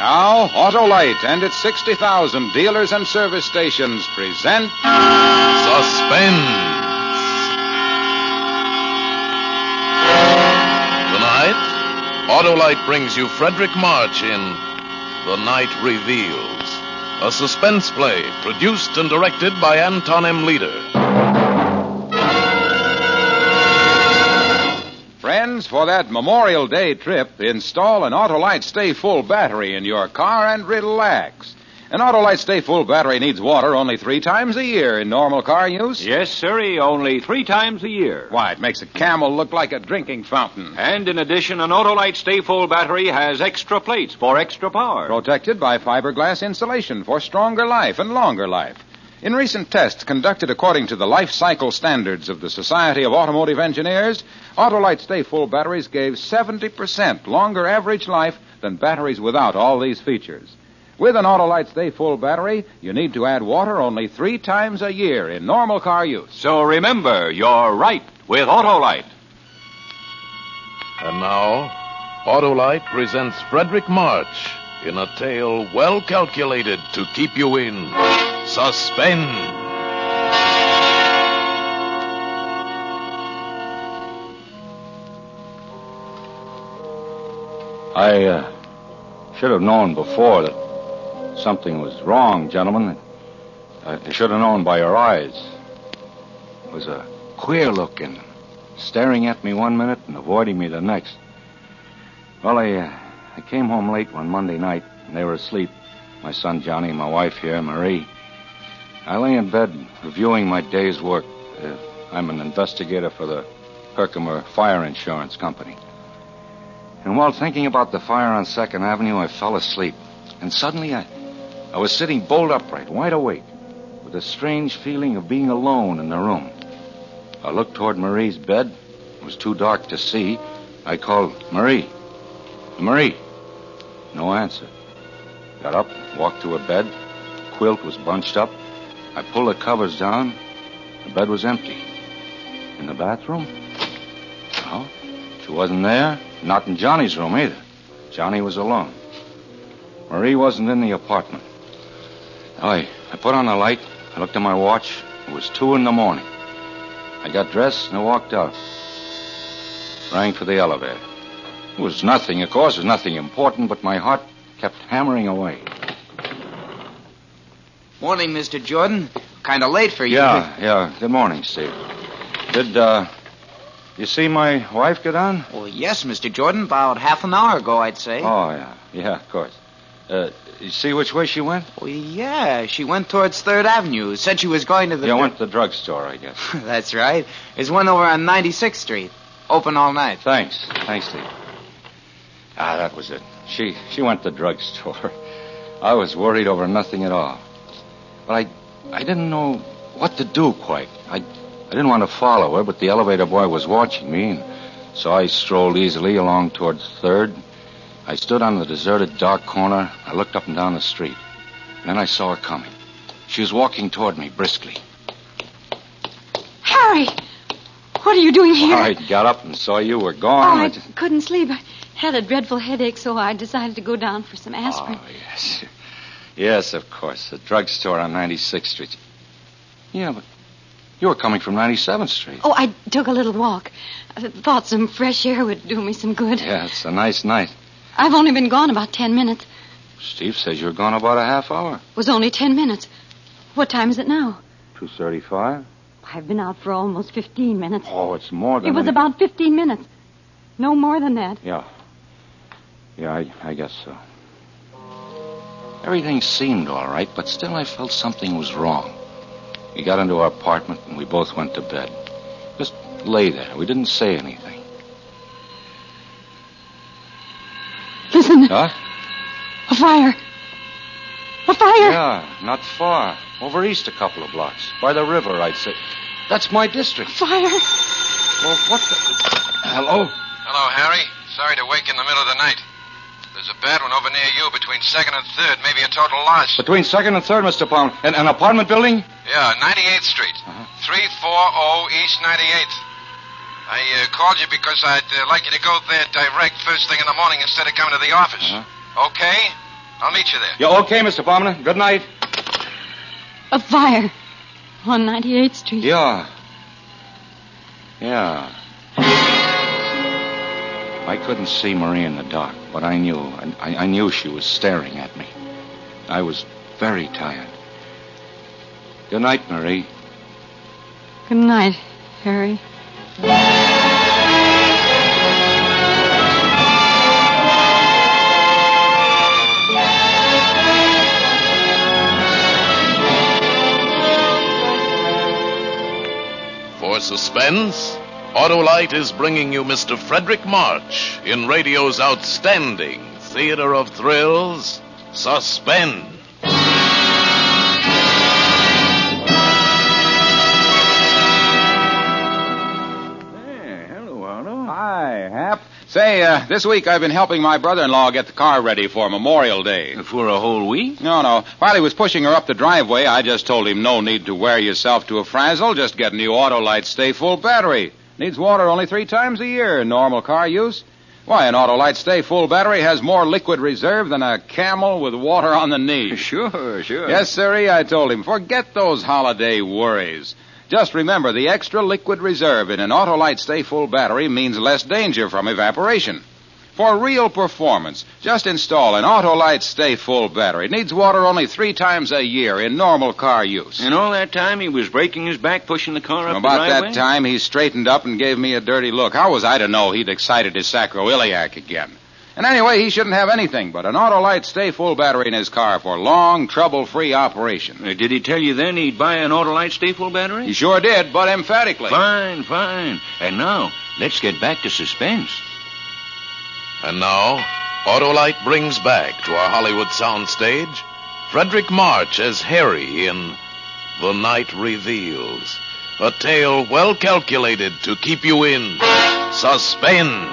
Now, Autolite and its 60,000 dealers and service stations present... Suspense. Tonight, Autolite brings you Frederick March in The Night Reveals, a suspense play produced and directed by Anton M. Leader. Friends, for that Memorial Day trip, install an Autolite Stay Full battery in your car and relax. An Autolite Stay Full battery needs water only 3 times a year in normal car use. Yes, sirree, only 3 times a year. Why, it makes a camel look like a drinking fountain. And in addition, an Autolite Stay Full battery has extra plates for extra power. Protected by fiberglass insulation for stronger life and longer life. In recent tests conducted according to the life cycle standards of the Society of Automotive Engineers, Autolite Stay Full batteries gave 70% longer average life than batteries without all these features. With an Autolite Stay Full battery, you need to add water only 3 times a year in normal car use. So remember, you're right with Autolite. And now, Autolite presents Frederick March in a tale well calculated to keep you in suspense. I should have known before that something was wrong, gentlemen. I should have known by your eyes. It was a queer looking, staring at me one minute and avoiding me the next. Well, I came home late one Monday night, and they were asleep. My son Johnny, my wife here, Marie. I lay in bed reviewing my day's work. I'm an investigator for the Herkimer Fire Insurance Company. And while thinking about the fire on 2nd Avenue, I fell asleep. And suddenly I was sitting bolt upright, wide awake, with a strange feeling of being alone in the room. I looked toward Marie's bed. It was too dark to see. I called, Marie. Marie. No answer. Got up, walked to her bed. The quilt was bunched up. I pulled the covers down. The bed was empty. In the bathroom? No, she wasn't there. Not in Johnny's room either. Johnny was alone. Marie wasn't in the apartment. I put on the light. I looked at my watch. It was 2 a.m. I got dressed and I walked out. Rang for the elevator. It was nothing, of course. It was nothing important, but my heart kept hammering away. Morning, Mr. Jordan. Kind of late for you. Yeah. Good morning, Steve. Did, you see my wife get on? Well, yes, Mr. Jordan. About half an hour ago, I'd say. Oh, yeah. Yeah, of course. You see which way she went? Well, yeah. She went towards 3rd Avenue. Said she was going to the... You went to the drugstore, I guess. That's right. There's one over on 96th Street. Open all night. Thanks, Steve. That was it. She went to the drugstore. I was worried over nothing at all. But I didn't know what to do quite. I didn't want to follow her, but the elevator boy was watching me, and so I strolled easily along towards 3rd. I stood on the deserted dark corner. I looked up and down the street. And then I saw her coming. She was walking toward me briskly. Harry! What are you doing here? I got up and saw you were gone. I couldn't sleep. I had a dreadful headache, so I decided to go down for some aspirin. Oh, yes. Yes, of course. The drugstore on 96th Street. Yeah, but you were coming from 97th Street. Oh, I took a little walk. I thought some fresh air would do me some good. Yeah, it's a nice night. I've only been gone about 10 minutes. Steve says you're gone about a half hour. It was only 10 minutes. What time is it now? 2:35. I've been out for almost 15 minutes. Oh, it's more than... It was about 15 minutes. No more than that. Yeah, I guess so. Everything seemed all right, but still I felt something was wrong. We got into our apartment and we both went to bed. Just lay there. We didn't say anything. Listen. Huh? A fire. A fire. Yeah, not far. Over east a couple of blocks. By the river, I'd say. That's my district. Fire. Well, what the... Hello? Hello, Harry. Sorry to wake in the middle of the night. There's a bad one over near you between 2nd and 3rd. Maybe a total loss. Between 2nd and 3rd, Mr. Pound. An apartment building? Yeah, 98th Street. 340 East 98th. I called you because I'd like you to go there direct first thing in the morning instead of coming to the office. Okay? I'll meet you there. Yeah, okay, Mr. Palmer. Good night. A fire on 98th Street. Yeah. I couldn't see Marie in the dark, but I knew. I knew she was staring at me. I was very tired. Good night, Marie. Good night, Harry. For suspense, Autolite is bringing you Mr. Frederick March in radio's outstanding theater of thrills, Suspense. Hello, Otto. Hi, Hap. Say, this week I've been helping my brother-in-law get the car ready for Memorial Day. For a whole week? No. While he was pushing her up the driveway, I just told him no need to wear yourself to a frazzle. Just get a new Autolite Stay Full battery. Needs water only 3 times a year in normal car use. Why, an Autolite Stay Full battery has more liquid reserve than a camel with water on the knee. Sure. Yes, sirree, I told him. Forget those holiday worries. Just remember, the extra liquid reserve in an Autolite Stay Full battery means less danger from evaporation. For real performance, just install an Autolite Stay Full battery. It needs water only 3 times a year in normal car use. And all that time he was breaking his back, pushing the car up About the driveway? that time, he straightened up and gave me a dirty look. How was I to know he'd excited his sacroiliac again? And anyway, he shouldn't have anything but an Autolite Stay Full battery in his car for long, trouble-free operation. Did he tell you then he'd buy an Autolite Stay Full battery? He sure did, but emphatically. Fine. And now, let's get back to suspense. And now, Autolite brings back to our Hollywood soundstage Frederick March as Harry in The Night Reveals, a tale well calculated to keep you in suspense.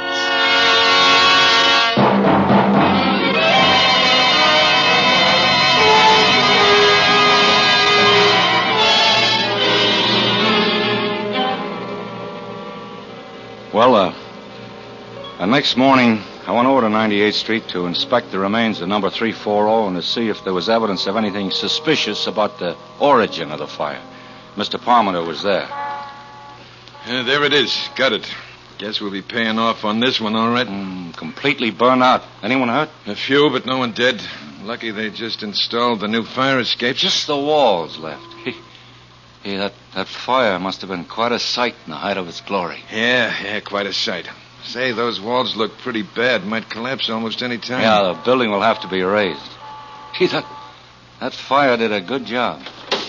Well, the next morning, I went over to 98th Street to inspect the remains of number 340 and to see if there was evidence of anything suspicious about the origin of the fire. Mr. Palmer was there. Yeah, there it is. Got it. Guess we'll be paying off on this one, all right. Completely burned out. Anyone hurt? A few, but no one dead. Lucky they just installed the new fire escapes. Just the walls left. Hey, that fire must have been quite a sight in the height of its glory. Yeah, quite a sight. Say, those walls look pretty bad. Might collapse almost any time. Yeah, the building will have to be raised. Gee, that fire did a good job.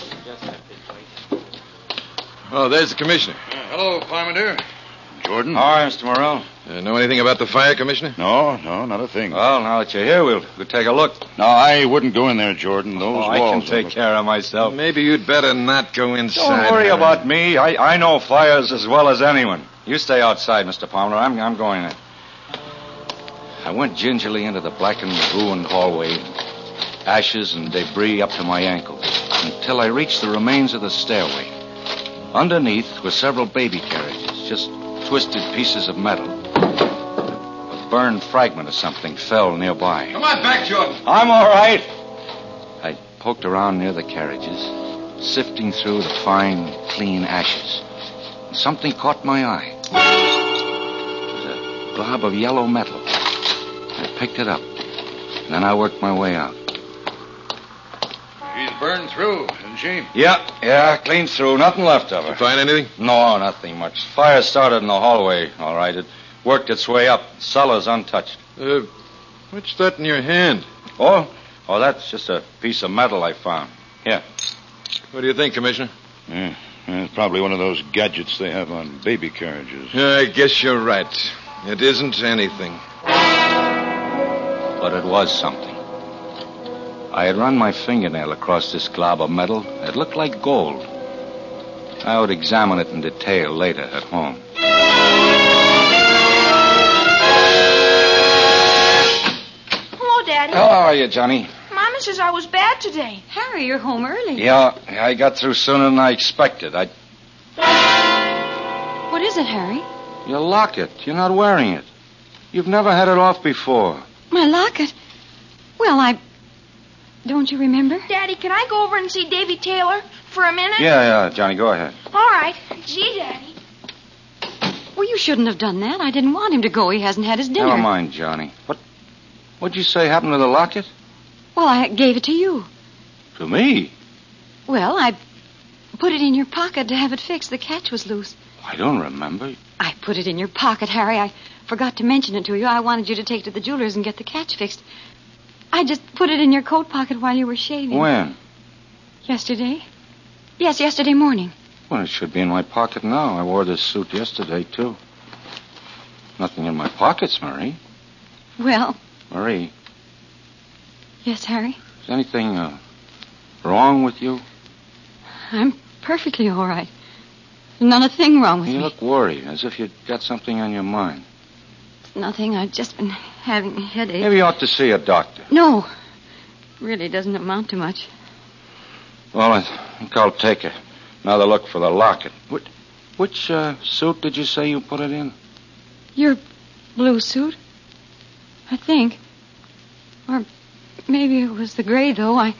Oh, there's the commissioner. Hello, Parmenter. Jordan? Hi, Mr. Morrell. Know anything about the fire, Commissioner? No, not a thing. Well, now that you're here, we'll take a look. No, I wouldn't go in there, Jordan. Those I walls... can take care of myself. Maybe you'd better not go inside. Don't worry Harry. about me. I know fires as well as anyone. You stay outside, Mr. Palmer. I'm going in. I went gingerly into the blackened, ruined hallway, ashes and debris up to my ankles, until I reached the remains of the stairway. Underneath were several baby carriages, just twisted pieces of metal. A burned fragment of something fell nearby. Come on back, Jordan. I'm all right. I poked around near the carriages, sifting through the fine, clean ashes. Something caught my eye. It was a glob of yellow metal. I picked it up, and then I worked my way out. She's burned through, isn't she? Yeah, clean through. Nothing left of her. Did you find anything? No, nothing much. Fire started in the hallway, all right. It worked its way up. Cellar's untouched. What's that in your hand? Oh, that's just a piece of metal I found. Here. What do you think, Commissioner? Yeah, it's probably one of those gadgets they have on baby carriages. I guess you're right. It isn't anything. But it was something. I had run my fingernail across this glob of metal. It looked like gold. I would examine it in detail later at home. Hello, Daddy. How are you, Johnny? Mama says I was bad today. Harry, you're home early. Yeah, I got through sooner than I expected. What is it, Harry? Your locket. You're not wearing it. You've never had it off before. My locket. Well, don't you remember? Daddy, can I go over and see Davy Taylor for a minute? Yeah, Johnny, go ahead. All right. Gee, Daddy. Well, you shouldn't have done that. I didn't want him to go. He hasn't had his dinner. Never mind, Johnny. What'd you say happened to the locket? Well, I gave it to you. To me? Well, I put it in your pocket to have it fixed. The catch was loose. I don't remember. I put it in your pocket, Harry. I forgot to mention it to you. I wanted you to take it to the jeweler's and get the catch fixed. I just put it in your coat pocket while you were shaving. When? Yesterday. Yes, yesterday morning. Well, it should be in my pocket now. I wore this suit yesterday, too. Nothing in my pockets, Marie. Well. Marie. Yes, Harry? Is anything wrong with you? I'm perfectly all right. There's not a thing wrong with me. You look worried, as if you'd got something on your mind. Nothing. I've just been having a headache. Maybe you ought to see a doctor. No. Really doesn't amount to much. Well, I think I'll take another look for the locket. Which suit did you say you put it in? Your blue suit? I think. Or maybe it was the gray, though. I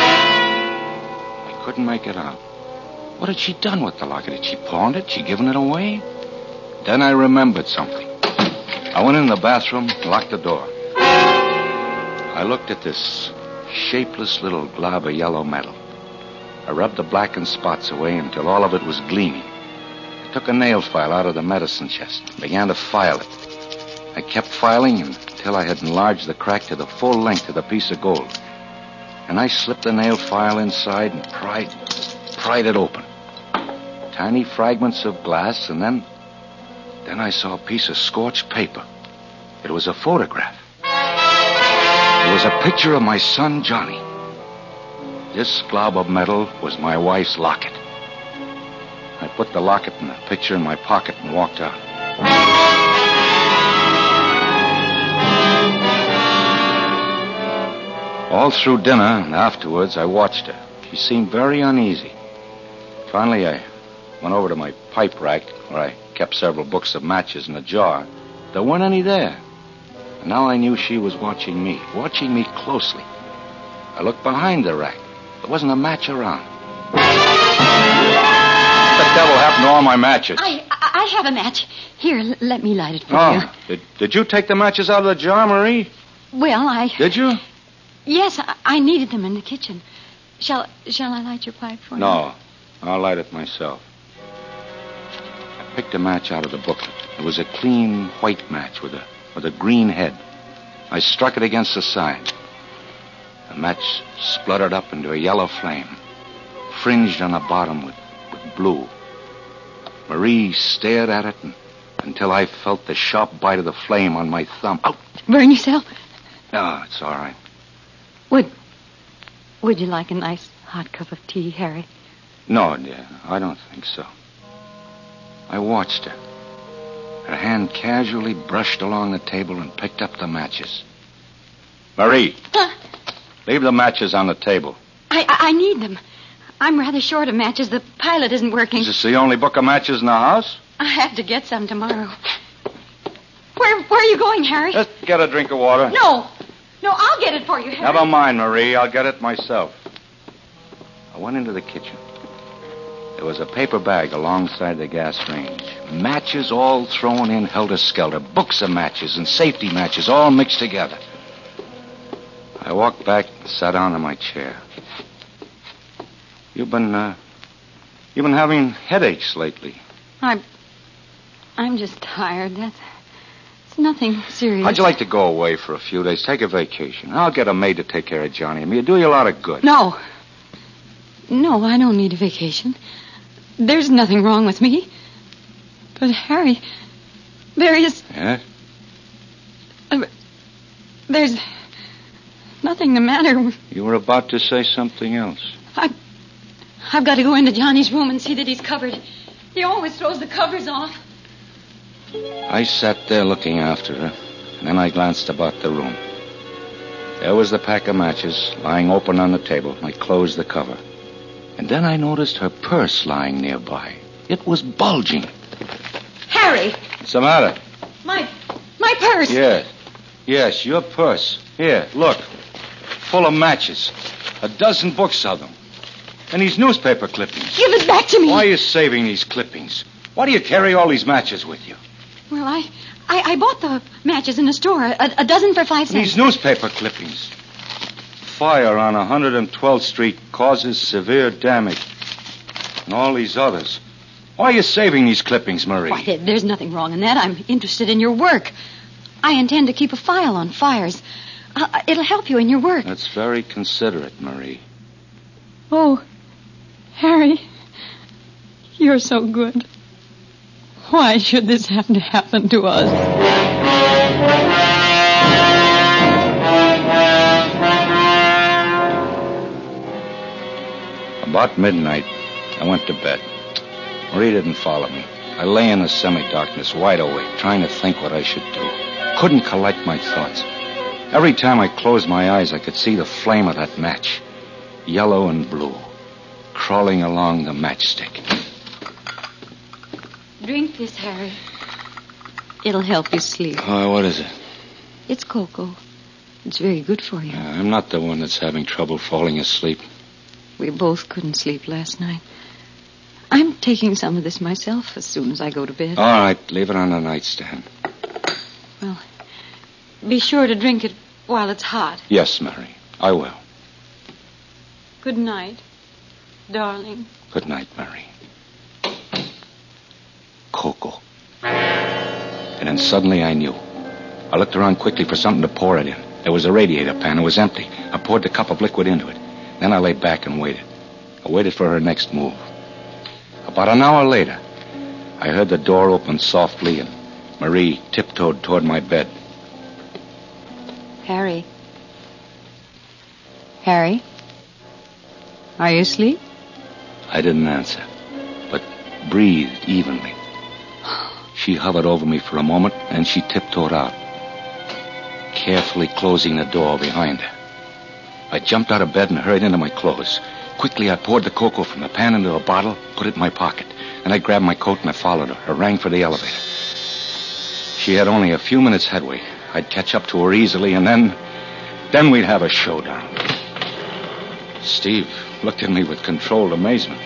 couldn't make it out. What had she done with the locket? Had she pawned it? She given it away? Then I remembered something. I went in the bathroom, locked the door. I looked at this shapeless little glob of yellow metal. I rubbed the blackened spots away until all of it was gleaming. I took a nail file out of the medicine chest and began to file it. I kept filing until I had enlarged the crack to the full length of the piece of gold. And I slipped the nail file inside and pried it open. Tiny fragments of glass, and then I saw a piece of scorched paper. It was a photograph. It was a picture of my son, Johnny. This glob of metal was my wife's locket. I put the locket and the picture in my pocket and walked out. All through dinner and afterwards, I watched her. She seemed very uneasy. Finally, I went over to my pipe rack, where I kept several books of matches in a jar. There weren't any there. And now I knew she was watching me closely. I looked behind the rack. There wasn't a match around. What the devil happened to all my matches? I have a match. Here, let me light it for you. Did you take the matches out of the jar, Marie? Well, Did you? Yes, I needed them in the kitchen. Shall I light your pipe for you? No, I'll light it myself. I picked a match out of the booklet. It was a clean white match with a green head. I struck it against the side. The match spluttered up into a yellow flame, fringed on the bottom with blue. Marie stared at it until I felt the sharp bite of the flame on my thumb. Ouch! Burn yourself? No, it's all right. Would you like a nice hot cup of tea, Harry? No, dear, I don't think so. I watched her. Her hand casually brushed along the table and picked up the matches. Marie, leave the matches on the table. I need them. I'm rather short of matches. The pilot isn't working. Is this the only book of matches in the house? I have to get some tomorrow. Where are you going, Harry? Just get a drink of water. No, I'll get it for you, Harry. Never mind, Marie. I'll get it myself. I went into the kitchen. There was a paper bag alongside the gas range. Matches all thrown in helter-skelter. Books of matches and safety matches all mixed together. I walked back and sat down in my chair. You've been having headaches lately. I'm just tired. It's nothing serious. How'd you like to go away for a few days? Take a vacation. I'll get a maid to take care of Johnny. I mean, it'll do you a lot of good. No, I don't need a vacation. There's nothing wrong with me. But, Harry, there is... Yes? There's nothing the matter. You were about to say something else. I've got to go into Johnny's room and see that he's covered. He always throws the covers off. I sat there looking after her, and then I glanced about the room. There was the pack of matches lying open on the table. I closed the cover. And then I noticed her purse lying nearby. It was bulging. Harry! What's the matter? My purse! Yes, your purse. Here, look. full of matches. 12 books of them. And these newspaper clippings. Give it back to me. Why are you saving these clippings? Why do you carry all these matches with you? Well, I bought the matches in a store, a dozen for 5 cents. These newspaper clippings. Fire on 112th Street causes severe damage. And all these others. Why are you saving these clippings, Marie? Why, there's nothing wrong in that. I'm interested in your work. I intend to keep a file on fires. It'll help you in your work. That's very considerate, Marie. Oh, Harry, you're so good. Why should this have to happen to us? About midnight, I went to bed. Marie didn't follow me. I lay in the semi-darkness, wide awake, trying to think what I should do. Couldn't collect my thoughts. Every time I closed my eyes, I could see the flame of that match, yellow and blue, crawling along the matchstick. Drink this, Harry. It'll help you sleep. Oh, what is it? It's cocoa. It's very good for you. I'm not the one that's having trouble falling asleep. We both couldn't sleep last night. I'm taking some of this myself as soon as I go to bed. All right, leave it on the nightstand. Well, be sure to drink it while it's hot. Yes, Mary, I will. Good night, darling. Good night, Mary. Cocoa. And then suddenly I knew. I looked around quickly for something to pour it in. There was a radiator pan. It was empty. I poured the cup of liquid into it. Then I lay back and waited. I waited for her next move. About an hour later, I heard the door open softly and Marie tiptoed toward my bed. Harry? Harry? Are you asleep? I didn't answer, but breathed evenly. She hovered over me for a moment, and she tiptoed out, carefully closing the door behind her. I jumped out of bed and hurried into my clothes. Quickly, I poured the cocoa from the pan into a bottle, put it in my pocket. Then I grabbed my coat and I followed her. I rang for the elevator. She had only a few minutes headway. I'd catch up to her easily, and then we'd have a showdown. Steve looked at me with controlled amazement.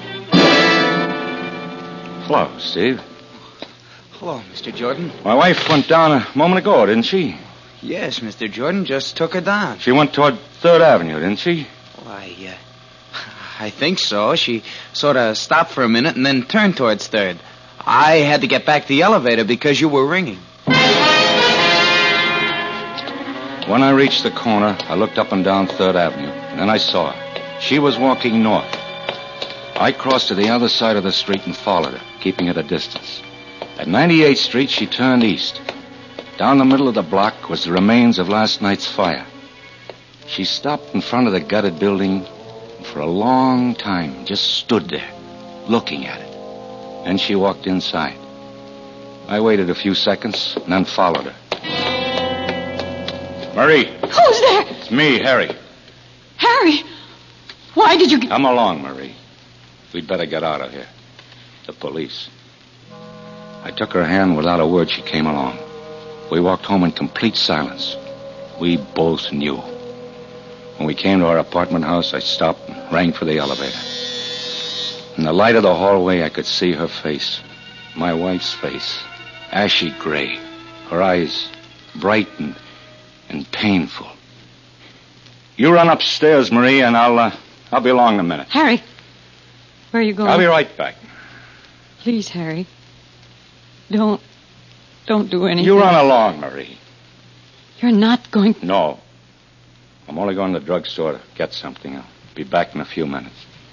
Hello, Steve. Hello, Mr. Jordan. My wife went down a moment ago, didn't she? Yes, Mr. Jordan, just took her down. She went toward 3rd Avenue, didn't she? Why, I think so. She sort of stopped for a minute and then turned towards 3rd. I had to get back to the elevator because you were ringing. When I reached the corner, I looked up and down 3rd Avenue, and then I saw her. She was walking north. I crossed to the other side of the street and followed her, keeping at a distance. At 98th Street, she turned east. Down the middle of the block was the remains of last night's fire. She stopped in front of the gutted building and for a long time just stood there, looking at it. Then she walked inside. I waited a few seconds and then followed her. Marie. Who's there? It's me, Harry. Harry! Why did you... Come along, Marie. We'd better get out of here. The police. I took her hand. Without a word, she came along. We walked home in complete silence. We both knew. When we came to our apartment house, I stopped and rang for the elevator. In the light of the hallway, I could see her face. My wife's face. Ashy gray. Her eyes bright and painful. You run upstairs, Marie, and I'll be along in a minute. Harry, where are you going? I'll be right back. Please, Harry. Don't do anything. You run along, Marie. You're not going... No. I'm only going to the drugstore to get something. I'll be back in a few minutes.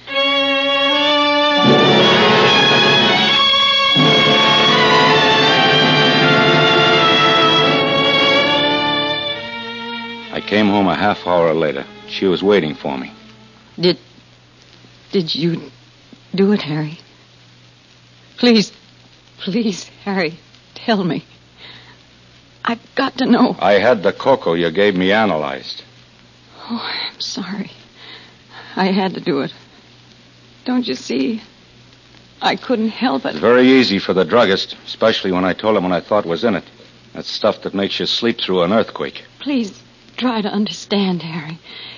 I came home a half hour later. She was waiting for me. Did you do it, Harry? Please, Harry, tell me. I've got to know. I had the cocoa you gave me analyzed. Oh, I'm sorry. I had to do it. Don't you see? I couldn't help it. It's very easy for the druggist, especially when I told him what I thought was in it. That's stuff that makes you sleep through an earthquake. Please try to understand, Harry.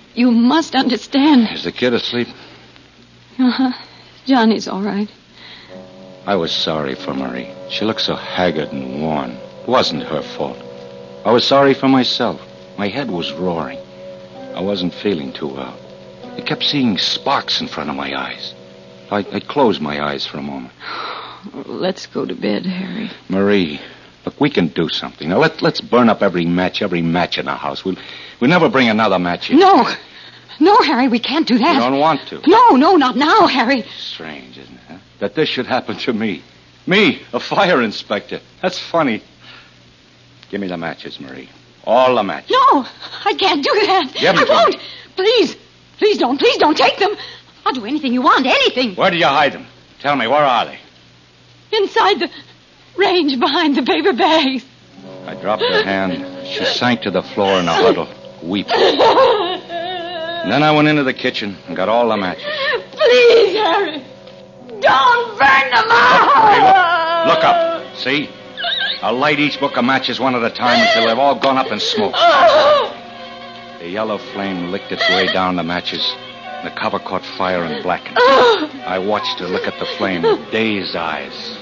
You must understand. Is the kid asleep? Uh-huh. Johnny's all right. I was sorry for Marie. She looked so haggard and worn. It wasn't her fault. I was sorry for myself. My head was roaring. I wasn't feeling too well. I kept seeing sparks in front of my eyes. I closed my eyes for a moment. Let's go to bed, Harry. Marie, look, we can do something. Now, let's burn up every match in the house. We'll never bring another match in. No, Harry, we can't do that. You don't want to. No, not now, Harry. Strange, isn't it, huh? That this should happen to me. Me, a fire inspector. That's funny. Give me the matches, Marie. All the matches. No, I can't do that. I won't. Please don't take them. I'll do anything you want, anything. Where do you hide them? Tell me, where are they? Inside the range behind the paper bags. I dropped her hand. She sank to the floor in a huddle, weeping. And then I went into the kitchen and got all the matches. Please, Harry. Don't burn them out. Hey, look up. See? I'll light each book of matches one at a time until they've all gone up in smoke. The yellow flame licked its way down the matches. The cover caught fire and blackened. I watched her look at the flame with dazed eyes.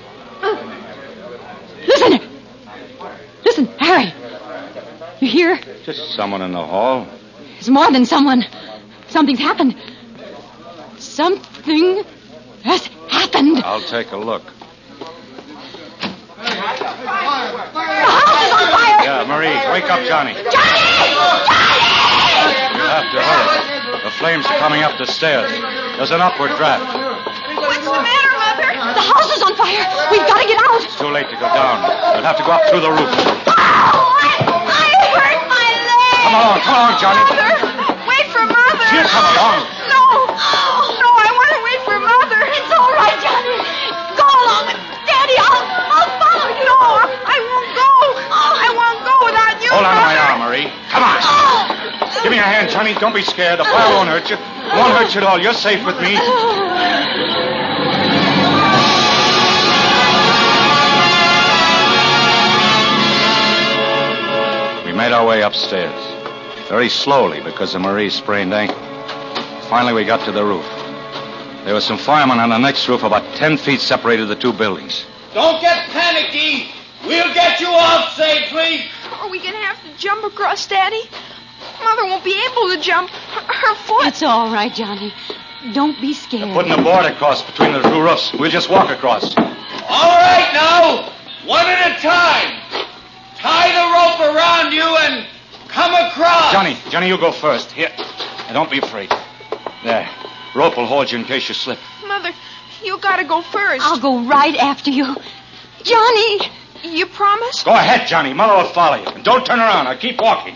Listen, Harry. You hear? Just someone in the hall. It's more than someone. Something's happened. Something has happened. I'll take a look. The house is on fire! Yeah, Marie, wake up Johnny. Johnny! You have to hurry. The flames are coming up the stairs. There's an upward draft. What's the matter, Mother? The house is on fire. We've got to get out. It's too late to go down. We'll have to go up through the roof. I hurt my leg. Come along, Johnny. Mother, wait for Mother. Here, come along. No, I want to wait for Mother. It's all right, Johnny. Go along with Daddy. I'll follow you. No, I won't go. I won't go without you, Hold on to Mother. my arm, Marie. Come on. Give me a hand, Johnny. Don't be scared. The fire won't hurt you. It won't hurt you at all. You're safe with me. We made our way upstairs. Very slowly because of Marie's sprained ankle. Finally, we got to the roof. There were some firemen on the next roof. About 10 feet separated the two buildings. Don't get panicky. We'll get you off safely. Are we going to have to jump across, Daddy? Mother won't be able to jump. Her foot. It's all right, Johnny. Don't be scared. They're putting a board across between the two roofs. We'll just walk across. All right, now. One at a time. Tie the rope around you and come across. Johnny, you go first. Here. Now, don't be afraid. There. Rope will hold you in case you slip. Mother, you got to go first. I'll go right after you. Johnny! You promise? Go ahead, Johnny. Mother will follow you. And don't turn around. Now keep walking.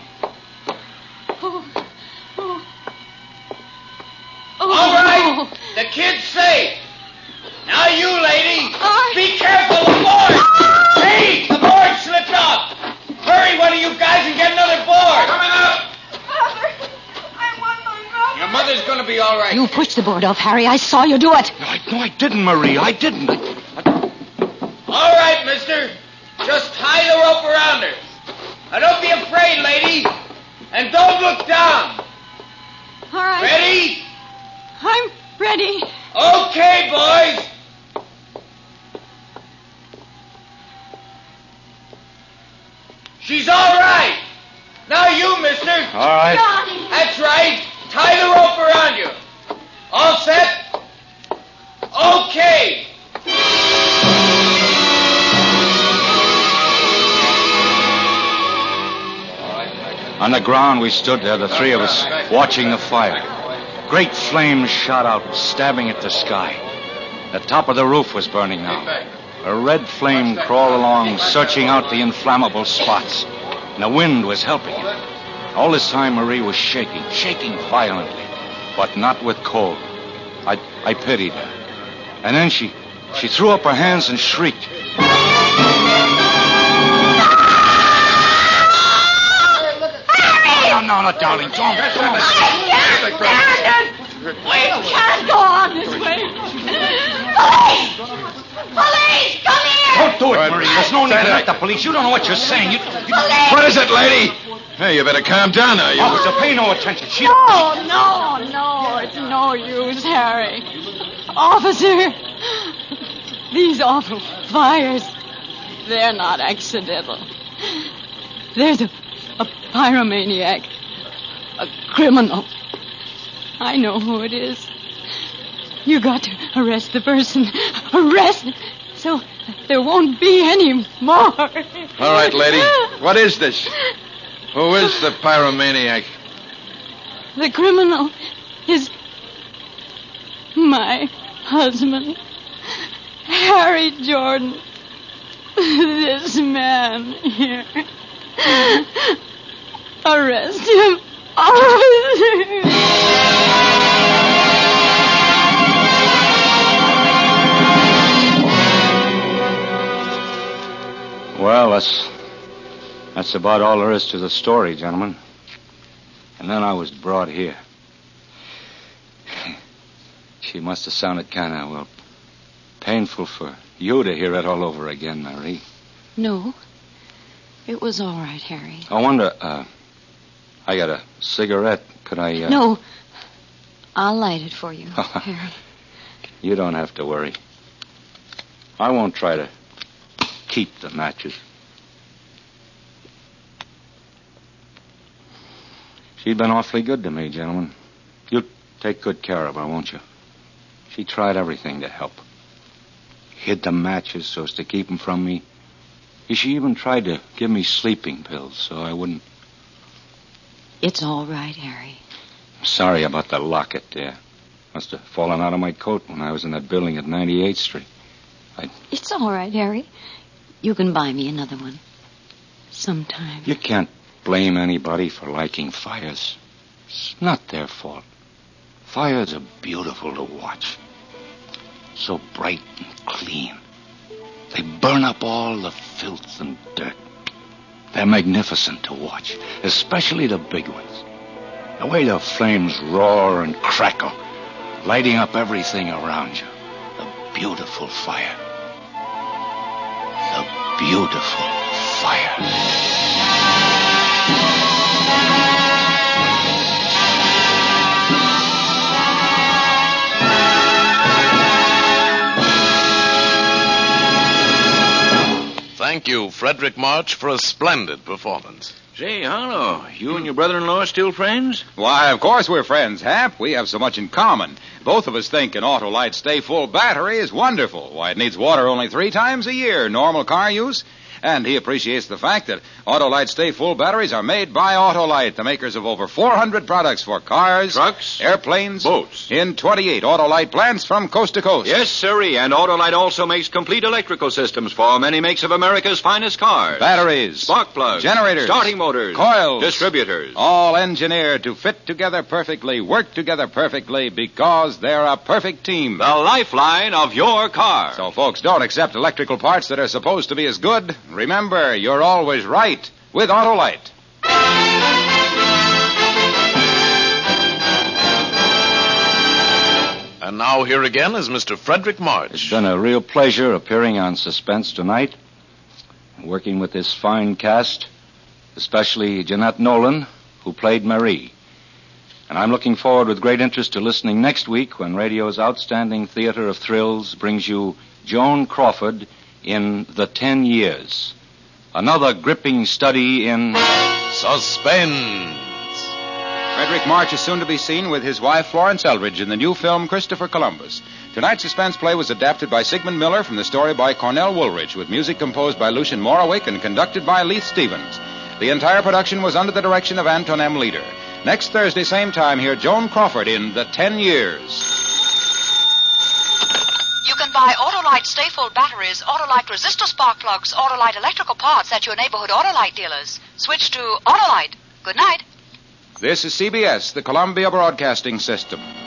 All right. The kid's safe. Now you, lady. Be careful. The board. Hey, the board slipped off. Hurry, one of you guys, and get another board. Coming up. Mother, I want my mother. Your mother's going to be all right. You pushed the board off, Harry. I saw you do it. No, I didn't, Marie. I didn't. All right, mister. Just tie the rope around her. Now, don't be afraid, lady. And don't look down. All right. Ready? I'm ready. Okay, boys. She's all right. Now you, mister. All right. Johnny. That's right. Tie the rope around you. All set? Okay. On the ground, we stood there, the three of us, watching the fire. Great flames shot out, stabbing at the sky. The top of the roof was burning now. A red flame crawled along, searching out the inflammable spots. And the wind was helping it. All this time, Marie was shaking violently, but not with cold. I pitied her. And then she threw up her hands and shrieked. No, darling, don't. I can't stand it. We can't go on this way. Police, come here. Don't do it, Marie. There's no need to let the police. You don't know what you're saying. What is it, lady? Hey, you better calm down now. Officer, pay no attention. She... No, it's no use, Harry. Officer, these awful fires, they're not accidental. There's a pyromaniac, a criminal. I know who it is. You got to arrest the person. Arrest him, so there won't be any more. All right, lady. What is this? Who is the pyromaniac? The criminal is my husband, Harry Jordan. This man here. Arrest him. Well, that's about all there is to the story, gentlemen. And then I was brought here. She must have sounded kind of, well, painful for you to hear it all over again, Marie. No. It was all right, Harry. I wonder, I got a cigarette. Could I, No. I'll light it for you, Harry. You don't have to worry. I won't try to keep the matches. She'd been awfully good to me, gentlemen. You'll take good care of her, won't you? She tried everything to help. Hid the matches so as to keep them from me. She even tried to give me sleeping pills so I wouldn't... It's all right, Harry. I'm sorry about the locket, dear. Must have fallen out of my coat when I was in that building at 98th Street. It's all right, Harry. You can buy me another one. Sometime. You can't blame anybody for liking fires. It's not their fault. Fires are beautiful to watch. So bright and clean. They burn up all the filth and dirt. They're magnificent to watch, especially the big ones. The way the flames roar and crackle, lighting up everything around you. The beautiful fire. The beautiful fire. Thank you, Frederick March, for a splendid performance. Say, Harlow, you and your brother-in-law still friends? Why, of course we're friends, Hap. We have so much in common. Both of us think an Autolite Stay Full battery is wonderful. Why, it needs water only 3 times a year, normal car use. And he appreciates the fact that Autolite Stay Full batteries are made by Autolite, the makers of over 400 products for cars, trucks, airplanes, boats. In 28 Autolite plants from coast to coast. Yes, sirree. And Autolite also makes complete electrical systems for many makes of America's finest cars. Batteries, spark plugs, generators, starting motors, coils, distributors. All engineered to fit together perfectly, work together perfectly, because they're a perfect team. The lifeline of your car. So, folks, don't accept electrical parts that are supposed to be as good. Remember, you're always right with Autolite. And now here again is Mr. Frederick March. It's been a real pleasure appearing on Suspense tonight, working with this fine cast, especially Jeanette Nolan, who played Marie. And I'm looking forward with great interest to listening next week when radio's outstanding theater of thrills brings you Joan Crawford in The 10 Years. Another gripping study in Suspense. Frederick March is soon to be seen with his wife, Florence Eldridge, in the new film Christopher Columbus. Tonight's suspense play was adapted by Sigmund Miller from the story by Cornell Woolrich, with music composed by Lucian Morawick and conducted by Leith Stevens. The entire production was under the direction of Anton M. Leader. Next Thursday, same time, hear Joan Crawford in The 10 Years. You can buy Autolite Stay Full batteries, Autolite resistor spark plugs, Autolite electrical parts at your neighborhood Autolite dealers. Switch to Autolite. Good night. This is CBS, the Columbia Broadcasting System.